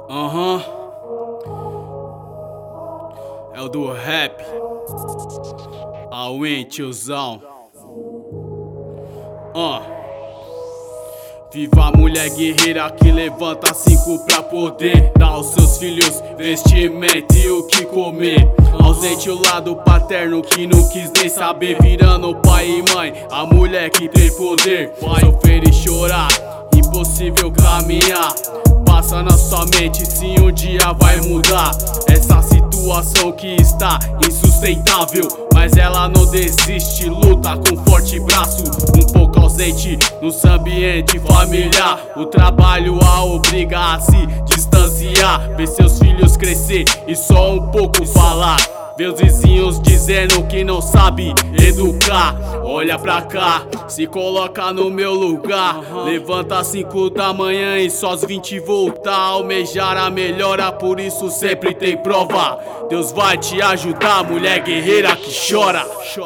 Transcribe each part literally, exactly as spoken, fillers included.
Aham. É o do rap. Awin, tiozão. Ah. Viva a mulher guerreira que levanta cinco pra poder dar aos seus filhos vestimento e o que comer. Ausente o lado paterno que não quis nem saber, virando pai e mãe, a mulher que tem poder. Sofrer e chorar, impossível caminhar. Passa na sua mente se um dia vai mudar essa situação que está insustentável. Mas ela não desiste, luta com forte braço. Um pouco ausente no seu ambiente familiar. O trabalho a obriga a se distanciar. Ver seus filhos crescer e só um pouco falar. Ver os vizinhos dizendo que não sabe educar. Olha pra cá, se coloca no meu lugar. Levanta às cinco da manhã e só às vinte voltar. Almejar a melhora, por isso sempre tem prova. Deus vai te ajudar, mulher guerreira que chora.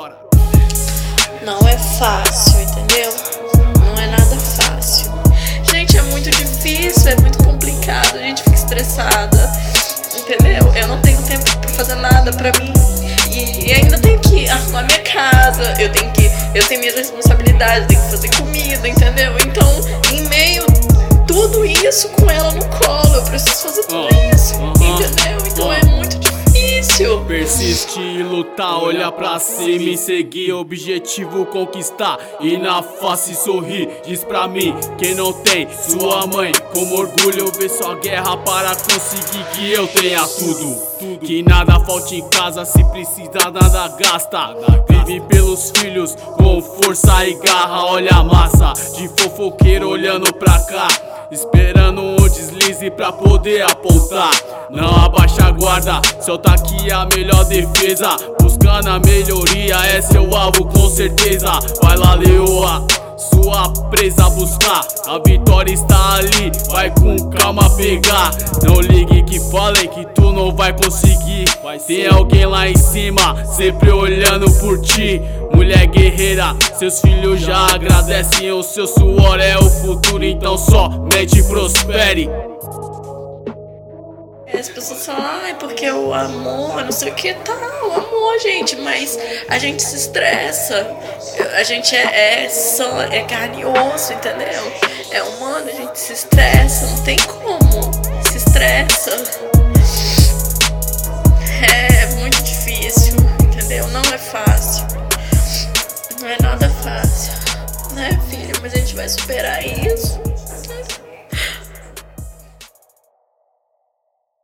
Não é fácil, entendeu? Não é nada fácil. Gente, é muito difícil, é muito complicado. A gente fica estressada, entendeu? Eu não tenho tempo pra fazer nada pra mim. E, e ainda tenho que arrumar minha casa. Eu tenho que, eu tenho minhas responsabilidades, tenho que fazer comida, entendeu? Então, em meio tudo isso com ela no colo, eu preciso fazer tudo isso, entendeu? Então é muito difícil. Persistir e lutar, olhar pra cima e seguir, objetivo conquistar e na face sorrir. Diz pra mim, quem não tem sua mãe como orgulho, vê sua guerra para conseguir que eu tenha tudo. Que nada falte em casa, se precisa nada gasta. Vive pelos filhos com força e garra. Olha a massa de fofoqueiro olhando pra cá, esperando um deslize pra poder apontar. Não abaixa a guarda, seu taque é a melhor defesa. Buscando a melhoria, é seu alvo com certeza. Vai lá, leoa, sua presa buscar. A vitória está ali, vai com calma pegar. Não ligue que falem que tu não vai conseguir. Tem alguém lá em cima, sempre olhando por ti. Mulher guerreira, seus filhos já agradecem. O seu suor é o futuro, então somente prospere. As pessoas falam, ai, porque o amor, não sei o que, tá, o amor, gente, mas a gente se estressa, a gente é, é, só, é carne e osso, entendeu? É humano, a gente se estressa, não tem como, se estressa. É muito difícil, entendeu? Não é fácil, não é nada fácil, né, filho? Mas a gente vai superar isso.